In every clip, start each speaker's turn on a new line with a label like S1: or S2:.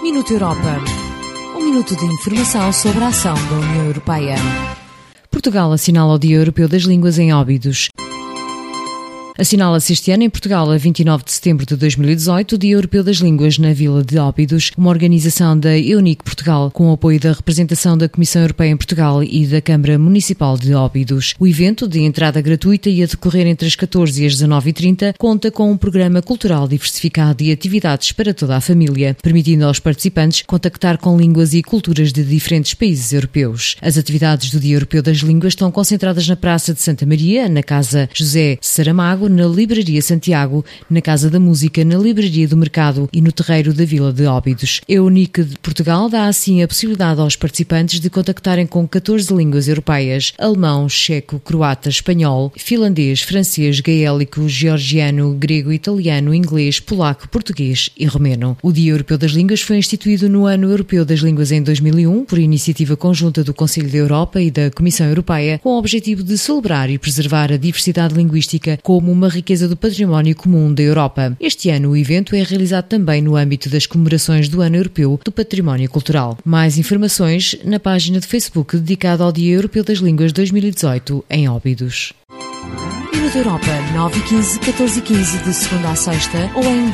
S1: Minuto Europa. Um minuto de informação sobre a ação da União Europeia. Portugal assinala o Dia Europeu das Línguas em Óbidos. Assinala-se este ano em Portugal, a 29 de setembro de 2018, o Dia Europeu das Línguas na Vila de Óbidos, uma organização da EUNIC Portugal, com o apoio da representação da Comissão Europeia em Portugal e da Câmara Municipal de Óbidos. O evento, de entrada gratuita e a decorrer entre as 14 e as 19h30, conta com um programa cultural diversificado e atividades para toda a família, permitindo aos participantes contactar com línguas e culturas de diferentes países europeus. As atividades do Dia Europeu das Línguas estão concentradas na Praça de Santa Maria, na Casa José Saramago, na Livraria Santiago, na Casa da Música, na Livraria do Mercado e no Terreiro da Vila de Óbidos. A EUNIC de Portugal dá assim a possibilidade aos participantes de contactarem com 14 línguas europeias: alemão, checo, croata, espanhol, finlandês, francês, gaélico, georgiano, grego, italiano, inglês, polaco, português e romeno. O Dia Europeu das Línguas foi instituído no Ano Europeu das Línguas em 2001, por iniciativa conjunta do Conselho da Europa e da Comissão Europeia, com o objetivo de celebrar e preservar a diversidade linguística como uma riqueza do património comum da Europa. Este ano o evento é realizado também no âmbito das comemorações do Ano Europeu do Património Cultural. Mais informações na página de Facebook dedicada ao Dia Europeu das Línguas 2018 em Óbidos. Minuto Europa, 9h15, 14h15 de segunda a sexta ou em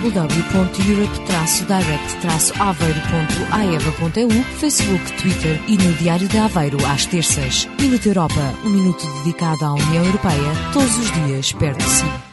S1: www.europe-direct-aveiro.aeva.eu, Facebook, Twitter e no Diário de Aveiro às terças. Minuto Europa, um minuto dedicado à União Europeia, todos os dias perto de si.